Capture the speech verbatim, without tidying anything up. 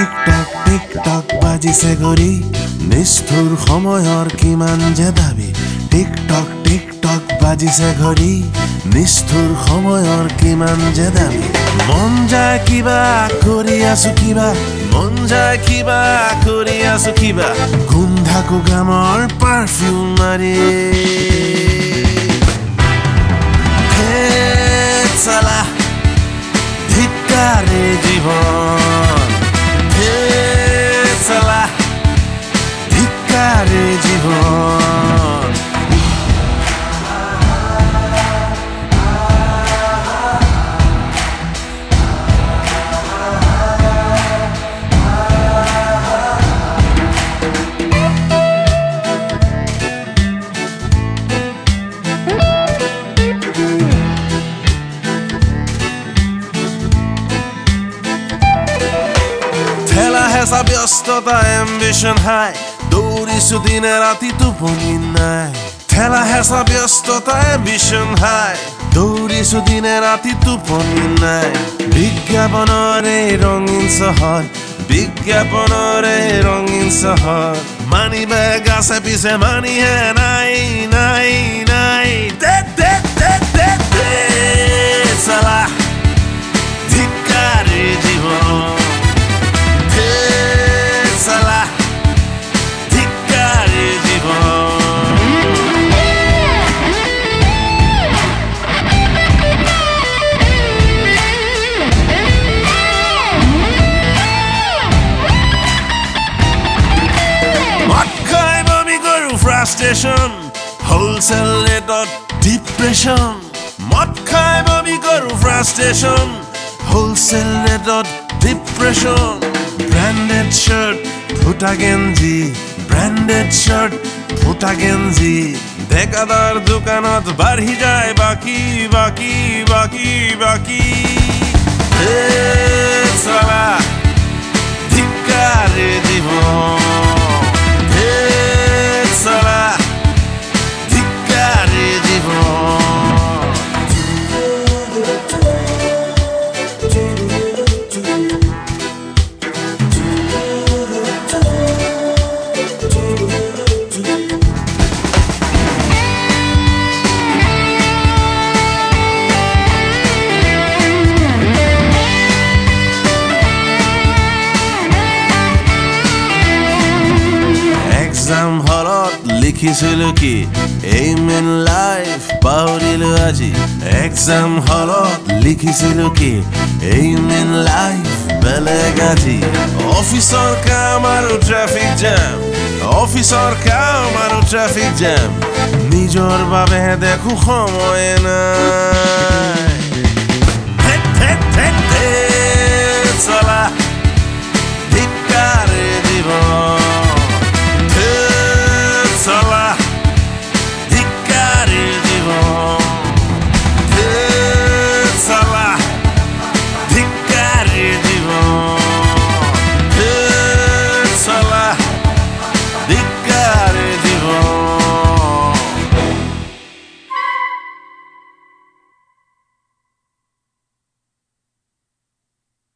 TikTok TikTok বাজিছে ঘড়ী নিষ্ঠুৰ সময়ৰ কিমান যে দাবী টিকটক টিকটক বাজিছে ঘড়ী নিষ্ঠুৰ সময়ৰ কিমান যে দাবী মন যায় কিবা কৰি আছো কিবা মন যায় কিবা কৰি আছো কিবা গোন্ধাকো গামৰ পাৰফিউম মাৰি হে চালা ধিক্কাৰে জীৱন হে চালা ধিক্কাৰে জীৱন esa ব্যস্ততা ambition high দৌৰিছো দিনে ৰাতি টোপনি নাই ঠেলা হেঁচা ব্যস্ততা ambition high দৌৰিছো দিনে ৰাতি টোপনি নাই বিজ্ঞাপনৰে ৰঙীন চহৰ বিজ্ঞাপনৰে ৰঙীন চহৰ মানি বেগ আছে পিছে মানিহে নাই নাই নাই দে দে দে দে দে চালা ধিক্কাৰে জীৱন frustration wholesale ledot depression mot khai bami koru frustration wholesale ledot depression branded shirt phuta genji branded shirt phuta genji dekadar dukanot barhi jay baki baki baki baki hey sala dhikkare jibon Sala ধিক্কাৰে জীৱন exam hallot লিখিছিলো কি aim in life পাহৰিলো আজি exam hallot লিখিছিলো কি aim in life বেলেগ আজি অফিচৰ কাম আৰু ট্ৰাফিক জাম অফিচৰ কাম আৰু ট্ৰাফিক জাম নিজৰ বাবে দেখো সময় নাই